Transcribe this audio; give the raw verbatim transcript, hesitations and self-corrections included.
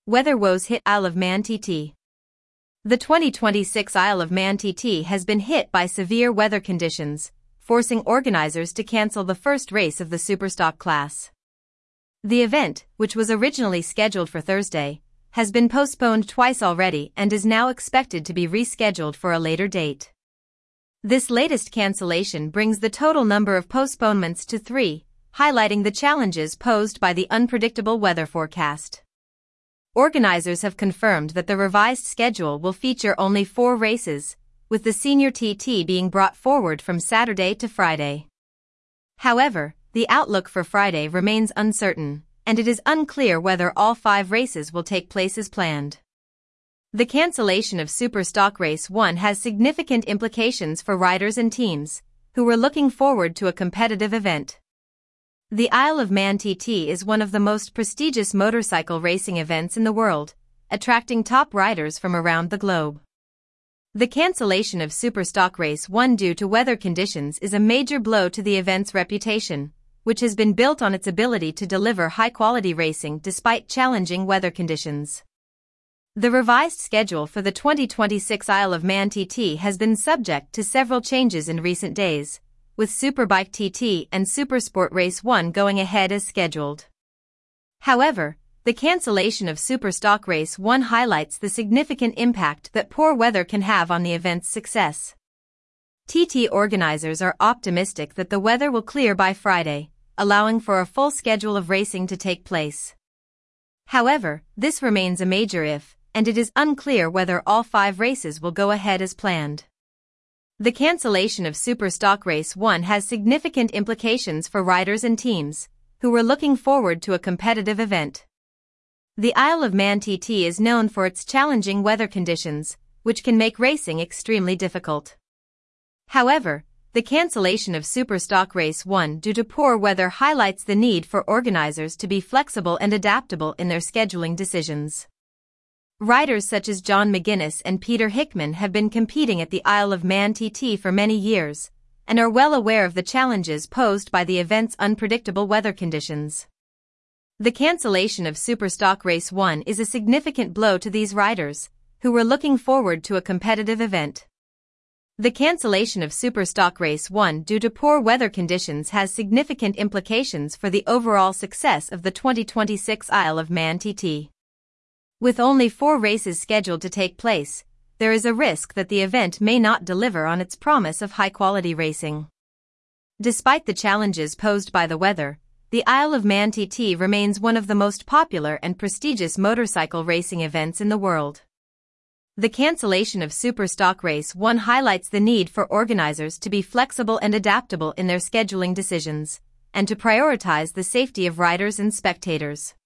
Weather woes hit Isle of Man T T. The twenty twenty-six Isle of Man T T has been hit by severe weather conditions, forcing organizers to cancel the first race of the Superstock class. The event, which was originally scheduled for Thursday, has been postponed twice already and is now expected to be rescheduled for a later date. This latest cancellation brings the total number of postponements to three, highlighting the challenges posed by the unpredictable weather forecast. Organizers have confirmed that the revised schedule will feature only four races, with the Senior T T being brought forward from Saturday to Friday. However, the outlook for Friday remains uncertain, and it is unclear whether all five races will take place as planned. The cancellation of Superstock Race one has significant implications for riders and teams, who were looking forward to a competitive event. The Isle of Man T T is one of the most prestigious motorcycle racing events in the world, attracting top riders from around the globe. The cancellation of Superstock Race one due to weather conditions is a major blow to the event's reputation, which has been built on its ability to deliver high-quality racing despite challenging weather conditions. The revised schedule for the twenty twenty-six Isle of Man T T has been subject to several changes in recent days, with Superbike T T and Supersport Race one going ahead as scheduled. However, the cancellation of Superstock Race one highlights the significant impact that poor weather can have on the event's success. T T organizers are optimistic that the weather will clear by Friday, allowing for a full schedule of racing to take place. However, this remains a major if, and it is unclear whether all five races will go ahead as planned. The cancellation of Superstock Race one has significant implications for riders and teams, who were looking forward to a competitive event. The Isle of Man T T is known for its challenging weather conditions, which can make racing extremely difficult. However, the cancellation of Superstock Race one due to poor weather highlights the need for organizers to be flexible and adaptable in their scheduling decisions. Riders such as John McGuinness and Peter Hickman have been competing at the Isle of Man T T for many years, and are well aware of the challenges posed by the event's unpredictable weather conditions. The cancellation of Superstock Race one is a significant blow to these riders, who were looking forward to a competitive event. The cancellation of Superstock Race one due to poor weather conditions has significant implications for the overall success of the twenty twenty-six Isle of Man T T. With only four races scheduled to take place, there is a risk that the event may not deliver on its promise of high-quality racing. Despite the challenges posed by the weather, the Isle of Man T T remains one of the most popular and prestigious motorcycle racing events in the world. The cancellation of Superstock Race one highlights the need for organizers to be flexible and adaptable in their scheduling decisions, and to prioritize the safety of riders and spectators.